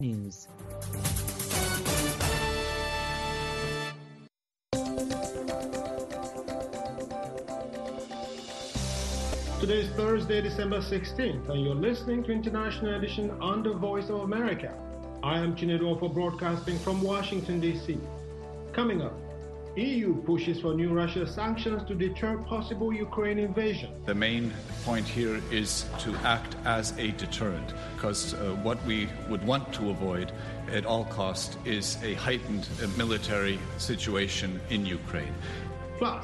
News. Today is Thursday, December 16th, and you're listening to International Edition on the Voice of America. I am Chinedu for broadcasting from Washington, D.C. Coming up, EU pushes for new Russia sanctions to deter possible Ukraine invasion. The main point here is to act as a deterrent, because what we would want to avoid at all costs is a heightened military situation in Ukraine. Plus,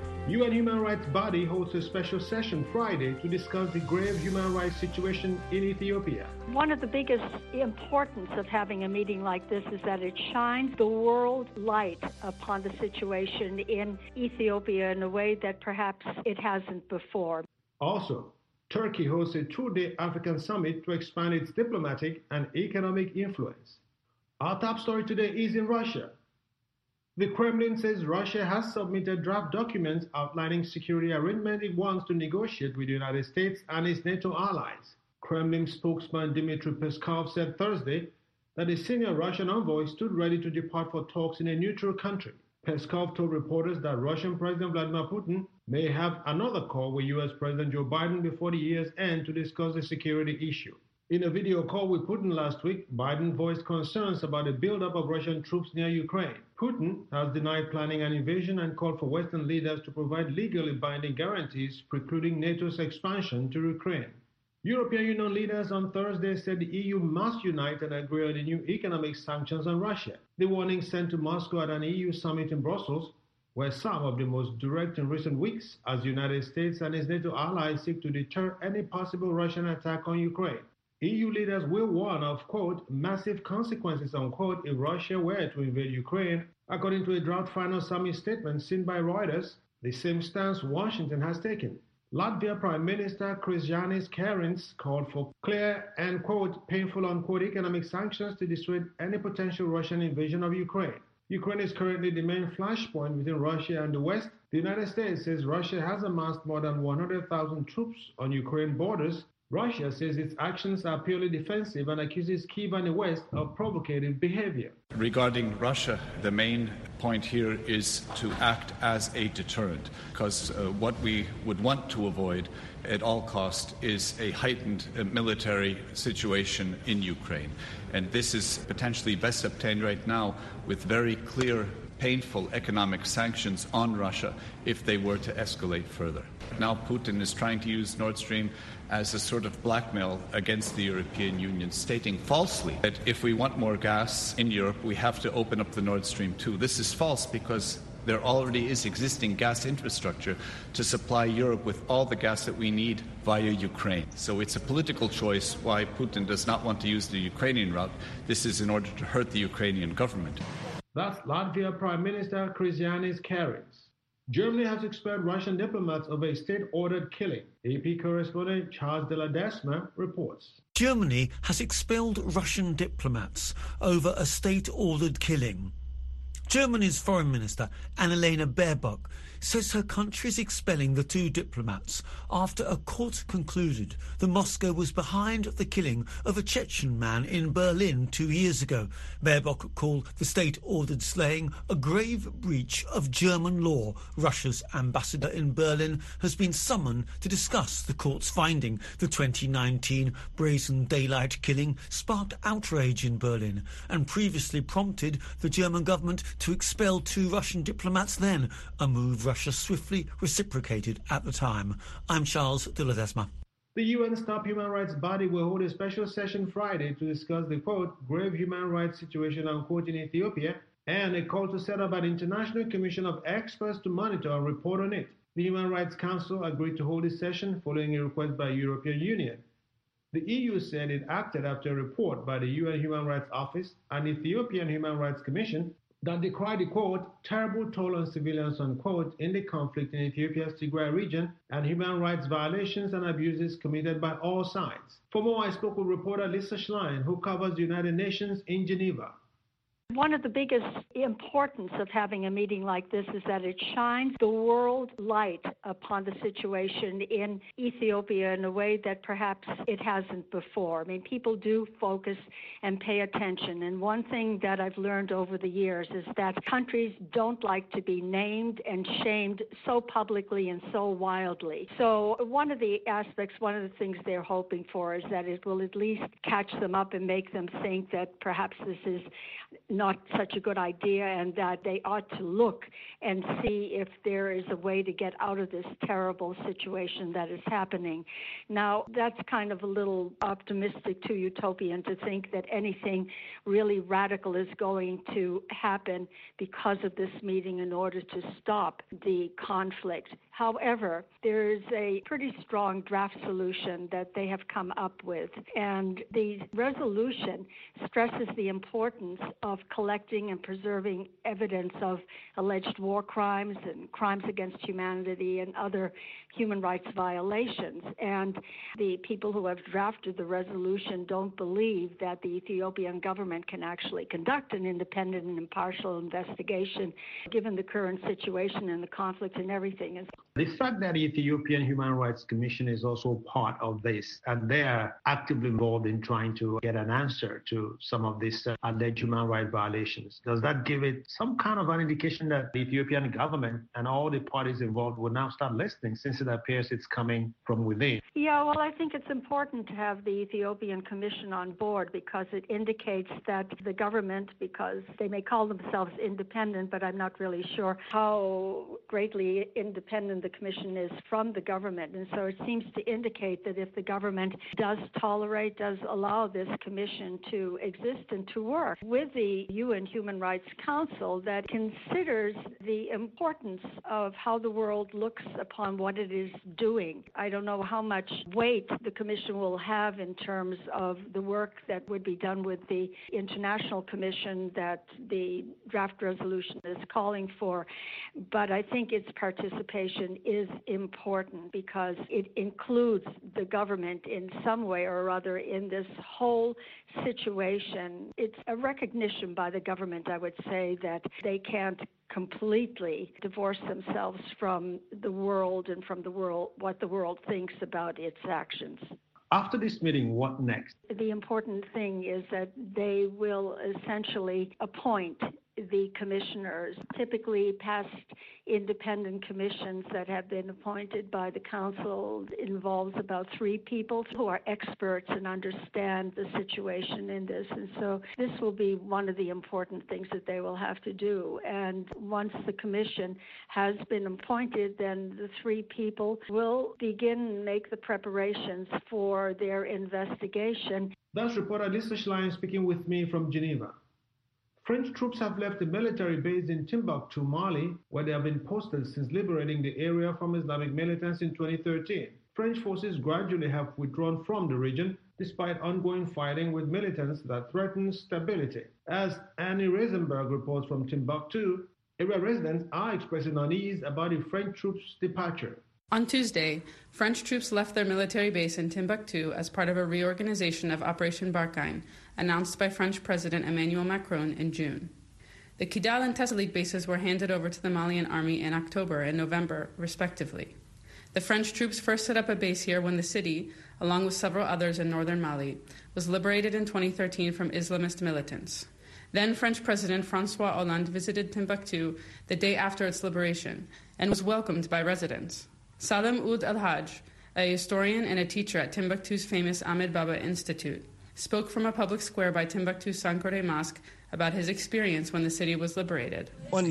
UN human rights body hosts a special session Friday to discuss the grave human rights situation in Ethiopia. One of the biggest importance of having a meeting like this is that it shines the world light upon the situation in Ethiopia in a way that perhaps it hasn't before. Also, Turkey hosts a two-day African summit to expand its diplomatic and economic influence. Our top story today is in Russia. The Kremlin says Russia has submitted draft documents outlining security arrangements it wants to negotiate with the United States and its NATO allies. Kremlin spokesman Dmitry Peskov said Thursday that a senior Russian envoy stood ready to depart for talks in a neutral country. Peskov told reporters that Russian President Vladimir Putin may have another call with U.S. President Joe Biden before the year's end to discuss the security issue. In a video call with Putin last week, Biden voiced concerns about the buildup of Russian troops near Ukraine. Putin has denied planning an invasion and called for Western leaders to provide legally binding guarantees precluding NATO's expansion to Ukraine. European Union leaders on Thursday said the EU must unite and agree on the new economic sanctions on Russia. The warning sent to Moscow at an EU summit in Brussels were some of the most direct in recent weeks as the United States and its NATO allies seek to deter any possible Russian attack on Ukraine. EU leaders will warn of, quote, massive consequences, unquote, if Russia were to invade Ukraine, according to a draft final summit statement seen by Reuters, the same stance Washington has taken. Latvia Prime Minister Krišjānis Kariņš called for clear and, quote, painful, unquote, economic sanctions to dissuade any potential Russian invasion of Ukraine. Ukraine is currently the main flashpoint between Russia and the West. The United States says Russia has amassed more than 100,000 troops on Ukraine borders. Russia says its actions are purely defensive and accuses Kyiv and the West of provocative behavior. Regarding Russia, the main point here is to act as a deterrent, because what we would want to avoid at all costs is a heightened military situation in Ukraine. And this is potentially best obtained right now with very clear, painful economic sanctions on Russia if they were to escalate further. Now Putin is trying to use Nord Stream as a sort of blackmail against the European Union, stating falsely that if we want more gas in Europe, we have to open up the Nord Stream 2. This is false because there already is existing gas infrastructure to supply Europe with all the gas that we need via Ukraine. So it's a political choice why Putin does not want to use the Ukrainian route. This is in order to hurt the Ukrainian government. That's Latvia Prime Minister Krišjānis Kariņš. Germany has expelled Russian diplomats over a state-ordered killing. AP correspondent Charles de la Desma reports. Germany has expelled Russian diplomats over a state-ordered killing. Germany's Foreign Minister Annalena Baerbock says her country is expelling the two diplomats after a court concluded that Moscow was behind the killing of a Chechen man in Berlin 2 years ago. Baerbock called the state-ordered slaying a grave breach of German law. Russia's ambassador in Berlin has been summoned to discuss the court's finding. The 2019 brazen daylight killing sparked outrage in Berlin and previously prompted the German government to expel 2 Russian diplomats then, a move Russia swiftly reciprocated at the time. I'm Charles de la Desma. The UN's top human rights body will hold a special session Friday to discuss the, quote, grave human rights situation, unquote, in Ethiopia, and a call to set up an international commission of experts to monitor and report on it. The Human Rights Council agreed to hold this session following a request by the European Union. The EU said it acted after a report by the UN Human Rights Office and Ethiopian Human Rights Commission that decried the, quote, terrible toll on civilians, unquote, in the conflict in Ethiopia's Tigray region and human rights violations and abuses committed by all sides. For more, I spoke with reporter Lisa Schlein, who covers the United Nations in Geneva. One of the biggest importance of having a meeting like this is that it shines the world light upon the situation in Ethiopia in a way that perhaps it hasn't before. I mean, people do focus and pay attention. And one thing that I've learned over the years is that countries don't like to be named and shamed so publicly and so wildly. So one of the aspects, one of the things they're hoping for is that it will at least catch them up and make them think that perhaps this is not such a good idea and that they ought to look and see if there is a way to get out of this terrible situation that is happening. Now, that's kind of a little optimistic to utopian to think that anything really radical is going to happen because of this meeting in order to stop the conflict. However, there is a pretty strong draft solution that they have come up with, and the resolution stresses the importance of collecting and preserving evidence of alleged war crimes and crimes against humanity and other human rights violations. And the people who have drafted the resolution don't believe that the Ethiopian government can actually conduct an independent and impartial investigation given the current situation and the conflict and everything. The fact that the Ethiopian Human Rights Commission is also part of this, and they are actively involved in trying to get an answer to some of these alleged human rights violations, does that give it some kind of an indication that the Ethiopian government and all the parties involved will now start listening, since it appears it's coming from within? Yeah, well, I think it's important to have the Ethiopian Commission on board because it indicates that the government, because they may call themselves independent, but I'm not really sure how greatly independent the commission is from the government. And so it seems to indicate that if the government does allow this commission to exist and to work with the UN Human Rights Council that considers the importance of how the world looks upon what it is doing. I don't know how much weight the commission will have in terms of the work that would be done with the international commission that the draft resolution is calling for, but I think its participation is important because it includes the government in some way or other in this whole situation. It's a recognition by the government, I would say, that they can't completely divorce themselves from the world and from the world, what the world thinks about its actions. After this meeting, what next? The important thing is that they will essentially appoint the commissioners. Typically, past independent commissions that have been appointed by the council involves about 3 people who are experts and understand the situation in this. And so this will be one of the important things that they will have to do. And once the commission has been appointed, then the 3 people will begin and make the preparations for their investigation. That's reporter Lisa Schlein speaking with me from Geneva. French troops have left a military base in Timbuktu, Mali, where they have been posted since liberating the area from Islamic militants in 2013. French forces gradually have withdrawn from the region despite ongoing fighting with militants that threaten stability. As Annie Reisenberg reports from Timbuktu, area residents are expressing unease about the French troops' departure. On Tuesday, French troops left their military base in Timbuktu as part of a reorganization of Operation Barkhane, announced by French President Emmanuel Macron in June. The Kidal and Tessalit bases were handed over to the Malian army in October and November, respectively. The French troops first set up a base here when the city, along with several others in northern Mali, was liberated in 2013 from Islamist militants. Then French President François Hollande visited Timbuktu the day after its liberation and was welcomed by residents. Salem Oud El-Hajj, a historian and a teacher at Timbuktu's famous Ahmed Baba Institute, spoke from a public square by Timbuktu's Sankore Mosque about his experience when the city was liberated. We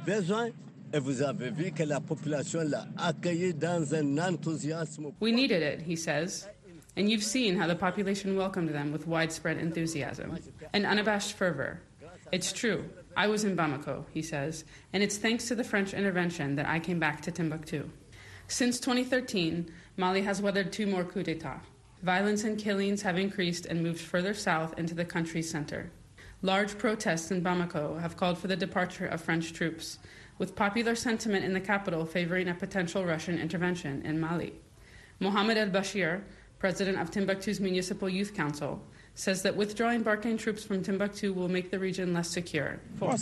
needed it, he says, and you've seen how the population welcomed them with widespread enthusiasm and unabashed fervor. It's true, I was in Bamako, he says, and it's thanks to the French intervention that I came back to Timbuktu. Since 2013, Mali has weathered 2 more coups d'etat. Violence and killings have increased and moved further south into the country's center. Large protests in Bamako have called for the departure of French troops, with popular sentiment in the capital favoring a potential Russian intervention in Mali. Mohamed El-Bashir, president of Timbuktu's Municipal Youth Council, says that withdrawing Barkhane troops from Timbuktu will make the region less secure.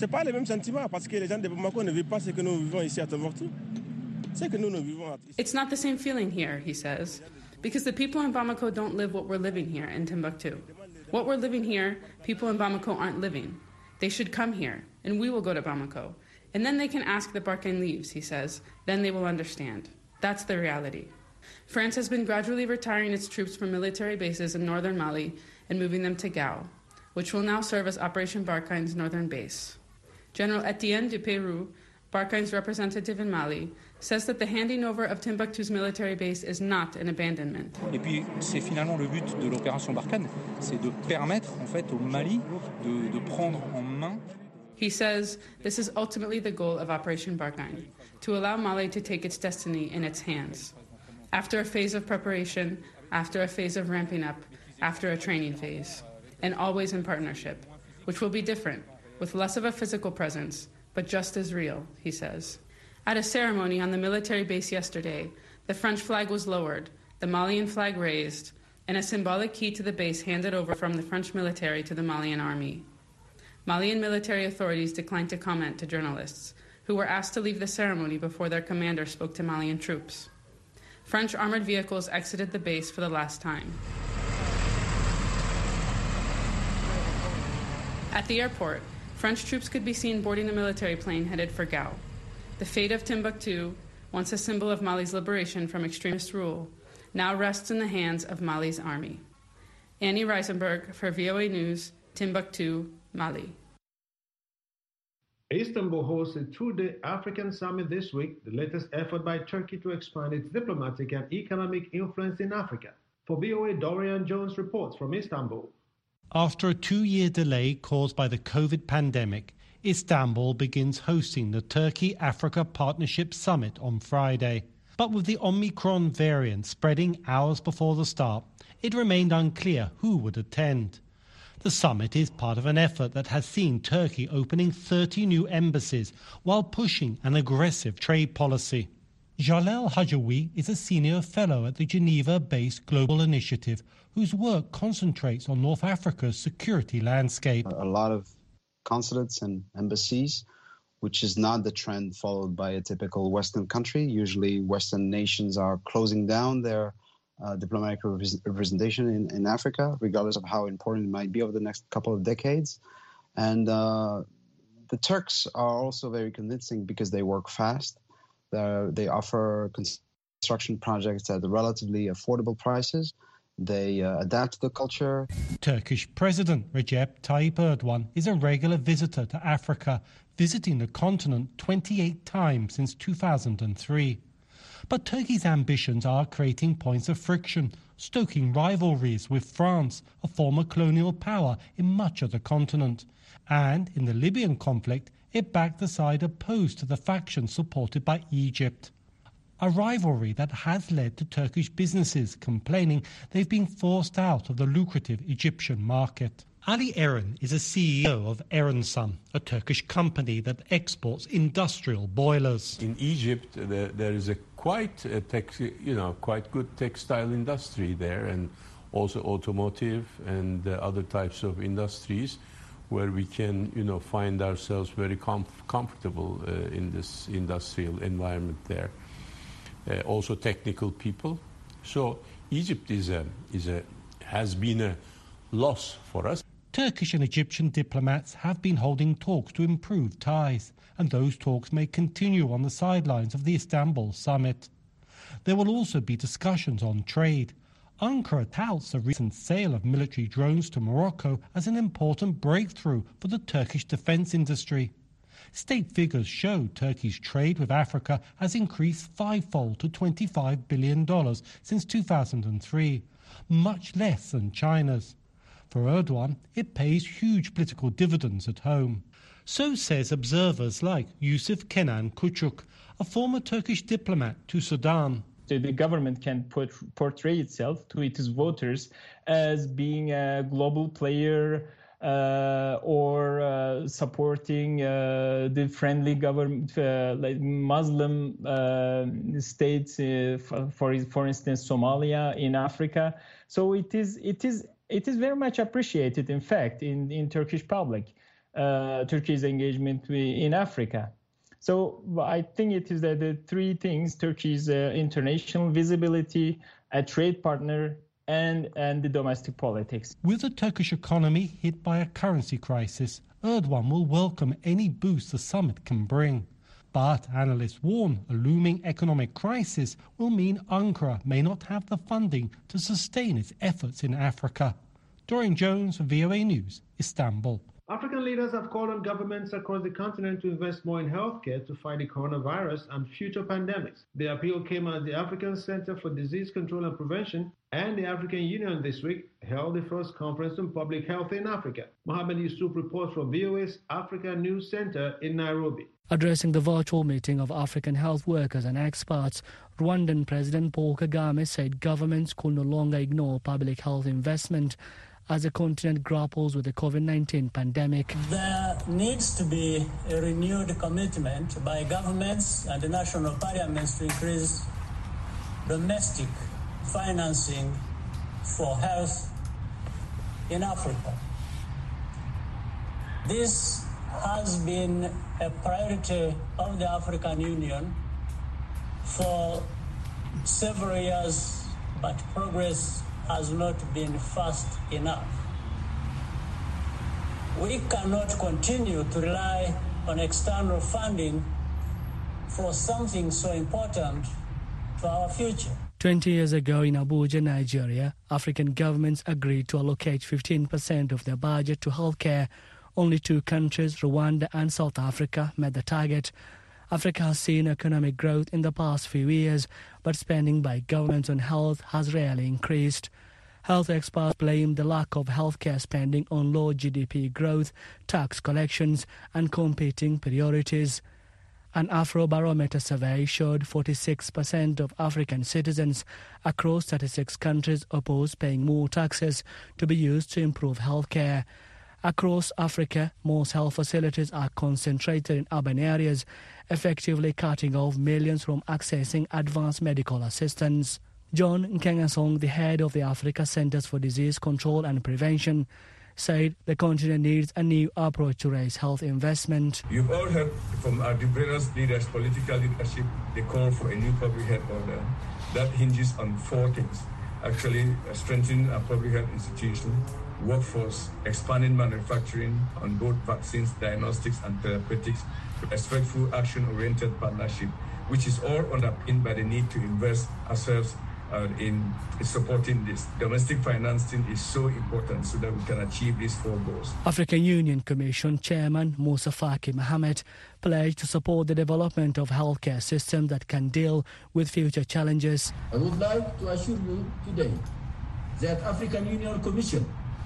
It's not the same feeling here, he says, because the people in Bamako don't live what we're living here in Timbuktu. What we're living here, people in Bamako aren't living. They should come here, and we will go to Bamako. And then they can ask that Barkhane leaves, he says. Then they will understand. That's the reality. France has been gradually retiring its troops from military bases in northern Mali and moving them to Gao, which will now serve as Operation Barkhane's northern base. General Etienne Dupeyrou, Barkhane's representative in Mali, says that the handing over of Timbuktu's military base is not an abandonment. Et puis c'est finalement le but de l'opération Barkhane, c'est de permettre en fait au Mali de prendre en main. He says this is ultimately the goal of Operation Barkhane, to allow Mali to take its destiny in its hands. After a phase of preparation, after a phase of ramping up, after a training phase, and always in partnership, which will be different, with less of a physical presence, but just as real, he says. At a ceremony on the military base yesterday, the French flag was lowered, the Malian flag raised, and a symbolic key to the base handed over from the French military to the Malian army. Malian military authorities declined to comment to journalists, who were asked to leave the ceremony before their commander spoke to Malian troops. French armored vehicles exited the base for the last time. At the airport, French troops could be seen boarding a military plane headed for Gao. The fate of Timbuktu, once a symbol of Mali's liberation from extremist rule, now rests in the hands of Mali's army. Annie Reisenberg for VOA News, Timbuktu, Mali. Istanbul hosts a two-day African summit this week, the latest effort by Turkey to expand its diplomatic and economic influence in Africa. For VOA, Dorian Jones reports from Istanbul. After a 2-year delay caused by the COVID pandemic, Istanbul begins hosting the Turkey-Africa Partnership Summit on Friday. But with the Omicron variant spreading hours before the start, it remained unclear who would attend. The summit is part of an effort that has seen Turkey opening 30 new embassies while pushing an aggressive trade policy. Jalel Hajawi is a senior fellow at the Geneva-based Global Initiative, whose work concentrates on North Africa's security landscape. A lot of consulates and embassies, which is not the trend followed by a typical Western country. Usually Western nations are closing down their diplomatic representation in Africa, regardless of how important it might be over the next couple of decades. And the Turks are also very convincing because they work fast. They offer construction projects at relatively affordable prices. They adapt to the culture. Turkish President Recep Tayyip Erdogan is a regular visitor to Africa, visiting the continent 28 times since 2003. But Turkey's ambitions are creating points of friction, stoking rivalries with France, a former colonial power in much of the continent. And in the Libyan conflict, it backed the side opposed to the faction supported by Egypt. A rivalry that has led to Turkish businesses complaining they've been forced out of the lucrative Egyptian market. Ali Eren is a CEO of Erensan, a Turkish company that exports industrial boilers. In Egypt, there is a quite good textile industry there, and also automotive and other types of industries, where we can, find ourselves very comfortable in this industrial environment there. Also technical people. So Egypt has been a loss for us. Turkish and Egyptian diplomats have been holding talks to improve ties, and those talks may continue on the sidelines of the Istanbul summit. There will also be discussions on trade. Ankara touts a recent sale of military drones to Morocco as an important breakthrough for the Turkish defense industry. State figures show Turkey's trade with Africa has increased fivefold to $25 billion since 2003, much less than China's. For Erdogan, it pays huge political dividends at home. So says observers like Yusuf Kenan Küçük, a former Turkish diplomat to Sudan. The government can portray itself to its voters as being a global player or supporting the friendly government, like Muslim states, for instance, Somalia in Africa. So it is It is very much appreciated, in fact, in Turkish public, Turkey's engagement in Africa. So I think it is that the three things: Turkey's international visibility, a trade partner, and the domestic politics. With the Turkish economy hit by a currency crisis, Erdogan will welcome any boost the summit can bring. But analysts warn a looming economic crisis will mean Ankara may not have the funding to sustain its efforts in Africa. Dorian Jones for VOA News, Istanbul. African leaders have called on governments across the continent to invest more in healthcare to fight the coronavirus and future pandemics. The appeal came as the African Center for Disease Control and Prevention and the African Union this week held the first conference on public health in Africa. Mohamed Yusuf reports from VOA's Africa News Center in Nairobi. Addressing the virtual meeting of African health workers and experts, Rwandan President Paul Kagame said governments could no longer ignore public health investment as the continent grapples with the COVID-19 pandemic. There needs to be a renewed commitment by governments and the national parliaments to increase domestic financing for health in Africa. This has been a priority of the African Union for several years, but progress has not been fast enough. We cannot continue to rely on external funding for something so important to our future. 20 years ago in Abuja, Nigeria, African governments agreed to allocate 15% of their budget to healthcare. Only two countries, Rwanda and South Africa, met the target. Africa has seen economic growth in the past few years, but spending by governments on health has rarely increased. Health experts blame the lack of healthcare spending on low GDP growth, tax collections, and competing priorities. An Afrobarometer survey showed 46% of African citizens across 36 countries oppose paying more taxes to be used to improve healthcare. Across Africa, most health facilities are concentrated in urban areas, effectively cutting off millions from accessing advanced medical assistance. John Nkengasong, the head of the Africa Centers for Disease Control and Prevention, said the continent needs a new approach to raise health investment. You've all heard from our various leaders, political leadership, the call for a new public health order that hinges on four things. Actually, strengthening our public health institutions, workforce, expanding manufacturing on both vaccines, diagnostics, and therapeutics, respectful, action-oriented partnership, which is all underpinned by the need to invest ourselves in supporting this. Domestic financing is so important so that we can achieve these four goals. African Union Commission Chairman Musa Faki Mohamed pledged to support the development of healthcare systems that can deal with future challenges. I would like to assure you today that African Union Commission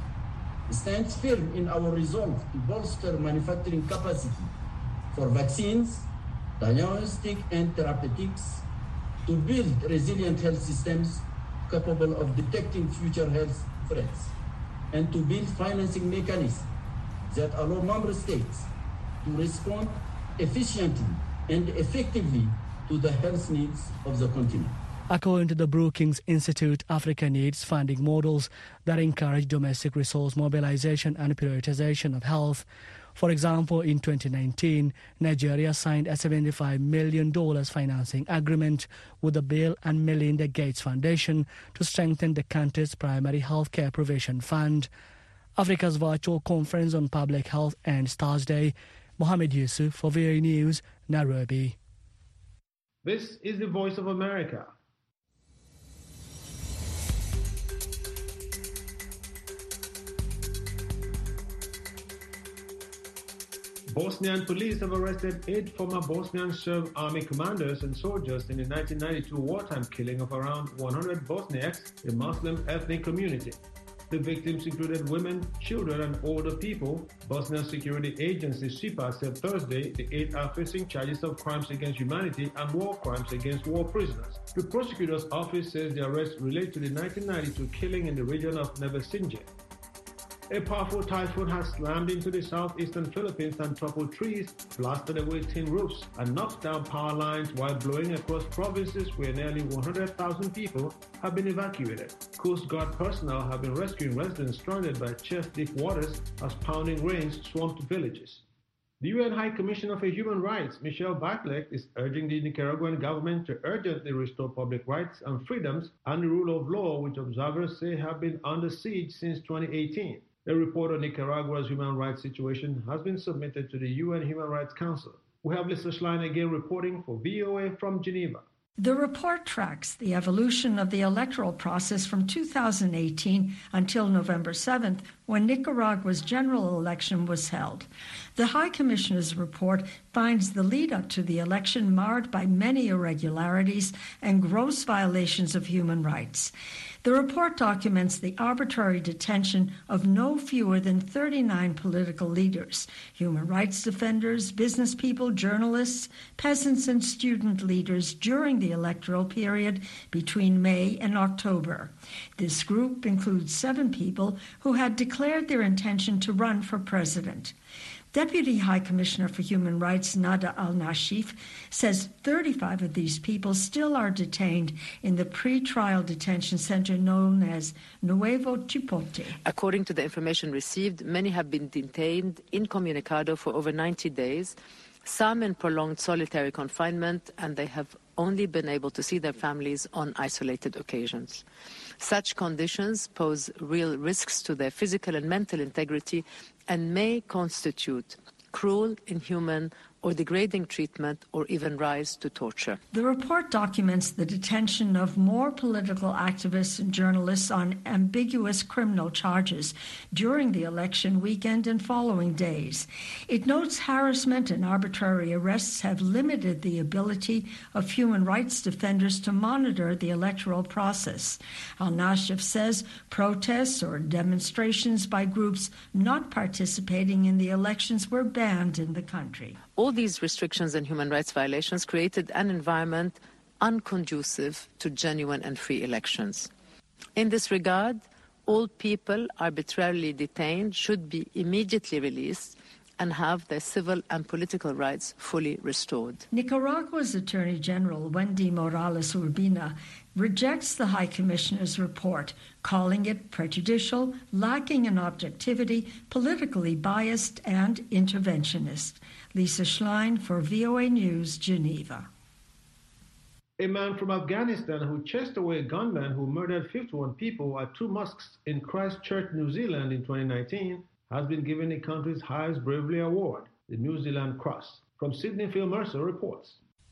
stands firm in our resolve to bolster manufacturing capacity for vaccines, diagnostic and therapeutics, to build resilient health systems capable of detecting future health threats, and to build financing mechanisms that allow member states to respond efficiently and effectively to the health needs of the continent. According to the Brookings Institute, Africa needs funding models that encourage domestic resource mobilization and prioritization of health. For example, in 2019, Nigeria signed a $75 million financing agreement with the Bill and Melinda Gates Foundation to strengthen the country's primary healthcare provision fund. Africa's virtual conference on public health ends Thursday. Mohamed Yusuf for VOA News, Nairobi. This is the Voice of America. Bosnian police have arrested 8 former Bosnian Serb army commanders and soldiers in the 1992 wartime killing of around 100 Bosniaks, a Muslim ethnic community. The victims included women, children, and older people. Bosnian security agency SIPA said Thursday the 8 are facing charges of crimes against humanity and war crimes against war prisoners. The prosecutor's office says the arrests relate to the 1992 killing in the region of Nevesinje. A powerful typhoon has slammed into the southeastern Philippines and toppled trees, blasted away tin roofs, and knocked down power lines while blowing across provinces where nearly 100,000 people have been evacuated. Coast Guard personnel have been rescuing residents stranded by chest-deep waters as pounding rains swamped villages. The UN High Commissioner for Human Rights, Michelle Bachelet, is urging the Nicaraguan government to urgently restore public rights and freedoms and the rule of law, which observers say have been under siege since 2018. A report on Nicaragua's human rights situation has been submitted to the UN Human Rights Council. We have Lisa Schlein again reporting for VOA from Geneva. The report tracks the evolution of the electoral process from 2018 until November 7th, when Nicaragua's general election was held. The High Commissioner's report finds the lead-up to the election marred by many irregularities and gross violations of human rights. The report documents the arbitrary detention of no fewer than 39 political leaders, human rights defenders, business people, journalists, peasants, and student leaders during the electoral period between May and October. This group includes 7 people who had declared their intention to run for president. Deputy High Commissioner for Human Rights Nada Al-Nashif says 35 of these people still are detained in the pre-trial detention center known as Nuevo Chipote. According to the information received, many have been detained incommunicado for over 90 days, some in prolonged solitary confinement, and they have only been able to see their families on isolated occasions. Such conditions pose real risks to their physical and mental integrity and may constitute cruel, inhuman, or degrading treatment, or even rise to torture. The report documents the detention of more political activists and journalists on ambiguous criminal charges during the election weekend and following days. It notes harassment and arbitrary arrests have limited the ability of human rights defenders to monitor the electoral process. Al-Nashif says protests or demonstrations by groups not participating in the elections were banned in the country. All these restrictions and human rights violations created an environment unconducive to genuine and free elections. In this regard, all people arbitrarily detained should be immediately released and have their civil and political rights fully restored. Nicaragua's Attorney General Wendy Morales Urbina rejects the High Commissioner's report, calling it prejudicial, lacking in objectivity, politically biased, and interventionist. Lisa Schlein for VOA News, Geneva. A man from Afghanistan who chased away a gunman who murdered 51 people at 2 mosques in Christchurch, New Zealand in 2019 has been given the country's highest bravery award, the New Zealand Cross. From Sydney, Phil Mercer reports.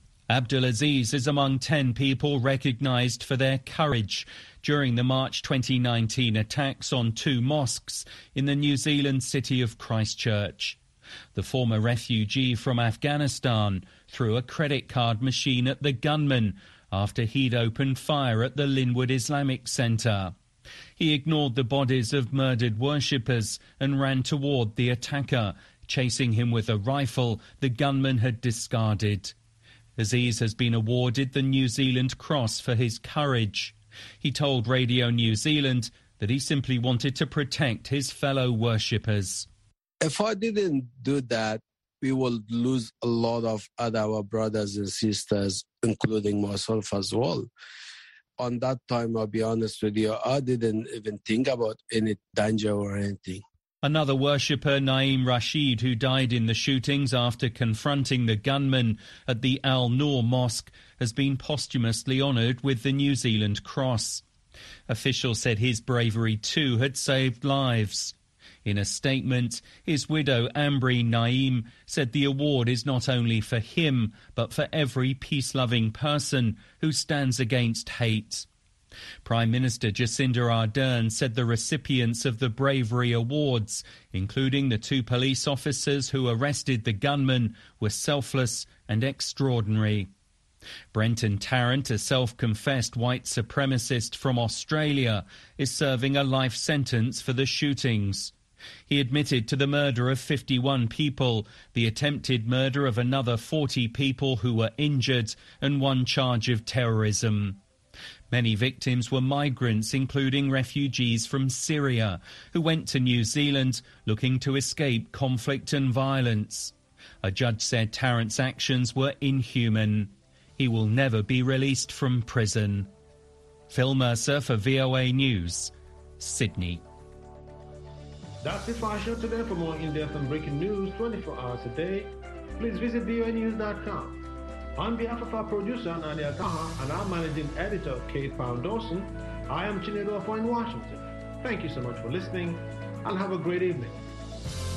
Abdulaziz is among 10 people recognised for their courage during the March 2019 attacks on 2 mosques in the New Zealand city of Christchurch. The former refugee from Afghanistan threw a credit card machine at the gunman after he'd opened fire at the Linwood Islamic Centre. He ignored the bodies of murdered worshippers and ran toward the attacker, chasing him with a rifle the gunman had discarded. Aziz has been awarded the New Zealand Cross for his courage. He told Radio New Zealand that he simply wanted to protect his fellow worshippers. If I didn't do that, we will lose a lot of our brothers and sisters, including myself as well. On that time, I'll be honest with you, I didn't even think about any danger or anything. Another worshipper, Naeem Rashid, who died in the shootings after confronting the gunman at the Al Noor Mosque, has been posthumously honoured with the New Zealand Cross. Officials said his bravery too had saved lives. In a statement, his widow, Ambri Naeem, said the award is not only for him, but for every peace-loving person who stands against hate. Prime Minister Jacinda Ardern said the recipients of the Bravery Awards, including the 2 police officers who arrested the gunman, were selfless and extraordinary. Brenton Tarrant, a self-confessed white supremacist from Australia, is serving a life sentence for the shootings. He admitted to the murder of 51 people, the attempted murder of another 40 people who were injured, and 1 charge of terrorism. Many victims were migrants, including refugees from Syria, who went to New Zealand looking to escape conflict and violence. A judge said Tarrant's actions were inhuman. He will never be released from prison. Phil Mercer for VOA News, Sydney. That's it for our show today. For more in-depth and breaking news 24 hours a day, please visit voanews.com. On behalf of our producer, Nadia Kaha, and our managing editor, Kate Pound-Dawson, I am Chinedu Afo in Washington. Thank you so much for listening, and have a great evening.